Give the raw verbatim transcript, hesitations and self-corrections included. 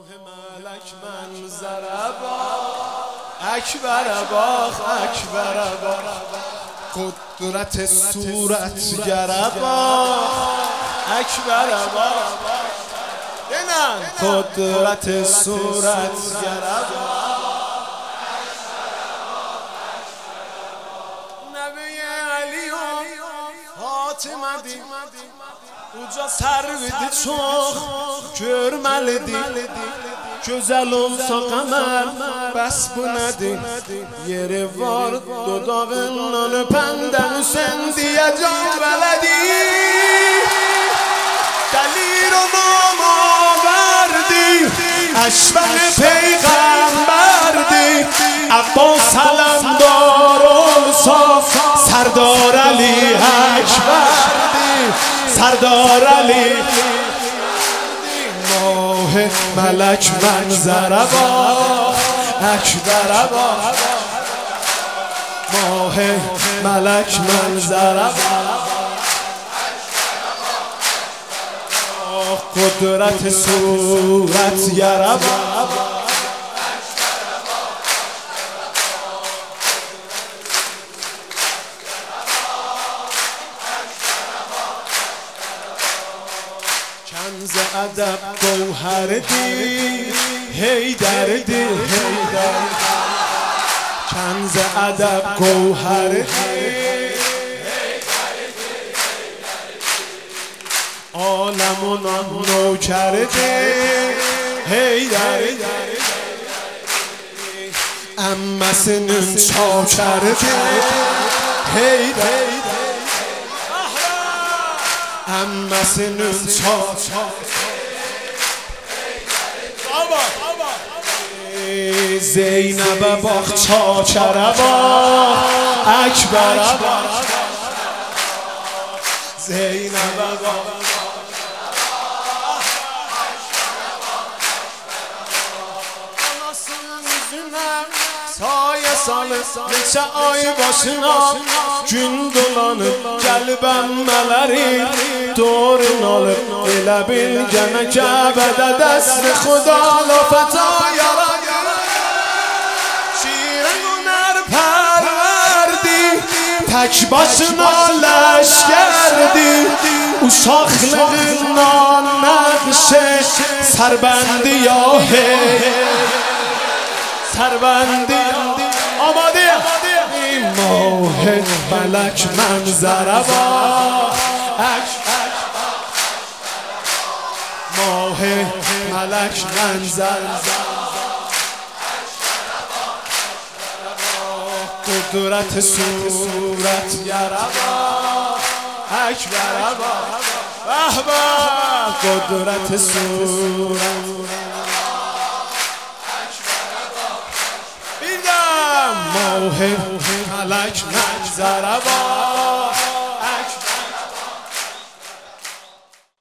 ملک منظر ابا اکبر ابا اکبر ابا قدرت صورت گر ابا اکبر ابا قدرت صورت گر ابا نبی علی و فاطمه دی Uca servidi çok görmelidir Güzel olsa kamer bəs bu nedir Yeri var dodağından öpenden Hüseyin diye can veledi Delir o nama verdi Eşven peygamberdi Abbas salamdar olsa Serdar Ali Ekberdi سردار علی ماه ملک منظر ابا اکبر ابا ماه ملک منظر ابا قدرت صورت گر ابا کنز ادب گوهر دی حیدر دی حیدر کنز ادب گوهر دی عالم و نوکر دی حیدر امسنون چاکر دی حیدر امسنون چاچا زینب باخ چاچر ابا اکبر ابا زینب باخ Saye salı neçə ay başına Gün dolanıb qəlbəm mələrim Dorun alıb elə bil Gənə Kəbədə dəst-i xuda lafəta yaradır Şirə günər pərverdi Tək başına ləşkərdi Uşaqlığından nəqşə Sərbəndi ya hey سربندی آماده ماه ملک منظر ابا ماه ملک منظر قدرت صورت گر ابا اکبر ابا قدرت صورت ماه ملک منظر ابا